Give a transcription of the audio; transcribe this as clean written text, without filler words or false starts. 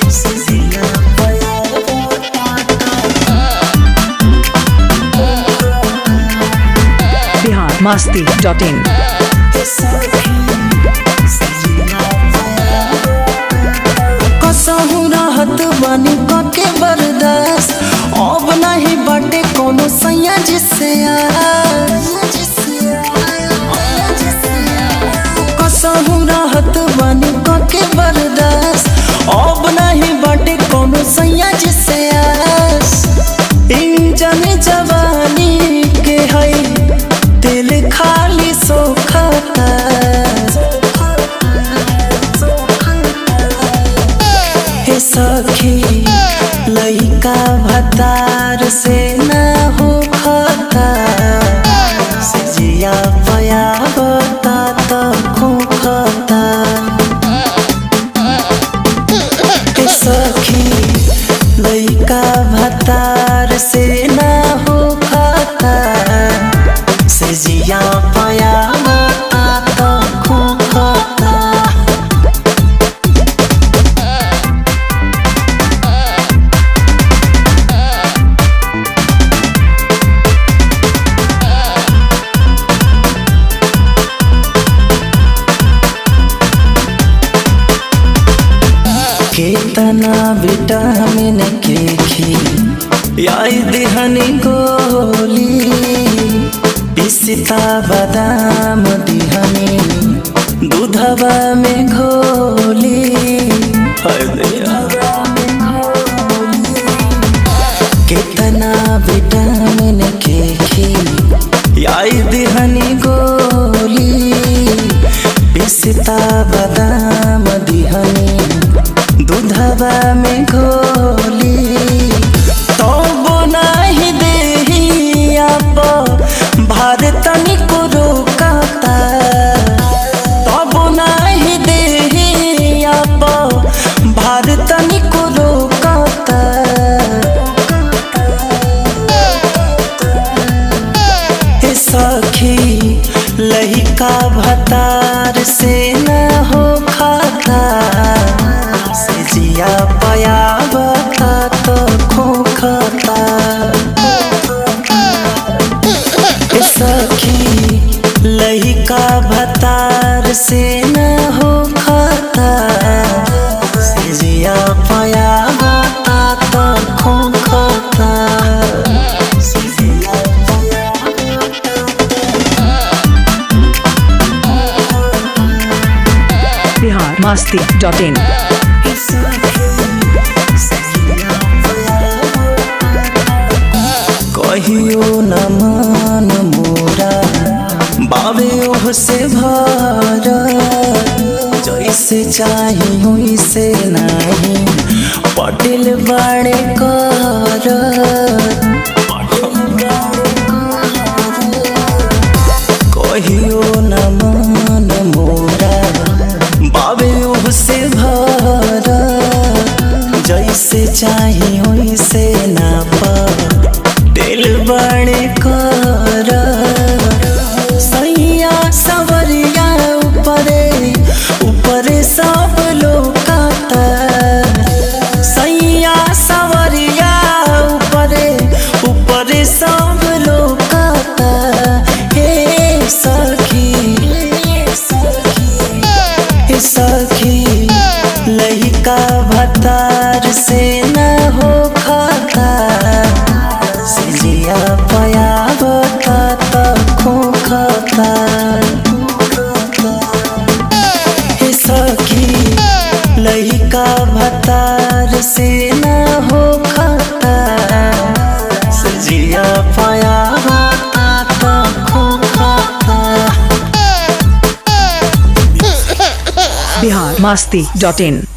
masti.in कसहु रहत बानी के बर्दाश्त अब नहीं बाटे कोनो सैया जिससे कसहु रहत बानी के बर्दाश्त अब नहीं बाटे कोनो सैया जिससे इंजन जवानी के है दिल खाली सोखता हे सखी लइका भतार से ना हो खाता सजिया पया बता तो खोखता हे सखी लइका भतार से ना हो खाता सजिया पया बता तो खोखता केतना विटामिन के खी आई दिहनी गोली पिस्ता बादाम दिहनी दूधवा में घोली केतना विटामिन के खी आई दिहनी गोली पिस्ता बादाम दिहनी दूधवा में घोली तो बनाही देही आप भारत को रोकाता तो बनाही देही आप भारत को रोकाता हे सखी लहिका भतार से न हो खाता जिया पया बता तो खोखता सखी लहिका भतार से न हो खाता जिया पया बता तो खोखता masti.in कहियो न मान मोरा बाबे ओह से भर जैसे चाही वैसे नहीं पटेल बड़े कर कहियो न मान मोरा बाबे ओह से भर जैसे चाही वैसे ना दिल बड़े कर सैया सवरिया ऊपरे ऊपरे सब लोकाता सैया सवरिया ऊपरे ऊपरे सब लोकाता हे सखी हे सखी लहिका भतार से न हो खाता जिया पया बता तो खोखता हे सखी लहिका भतार से न हो खाता जिया पया बता तो खोखता masti.in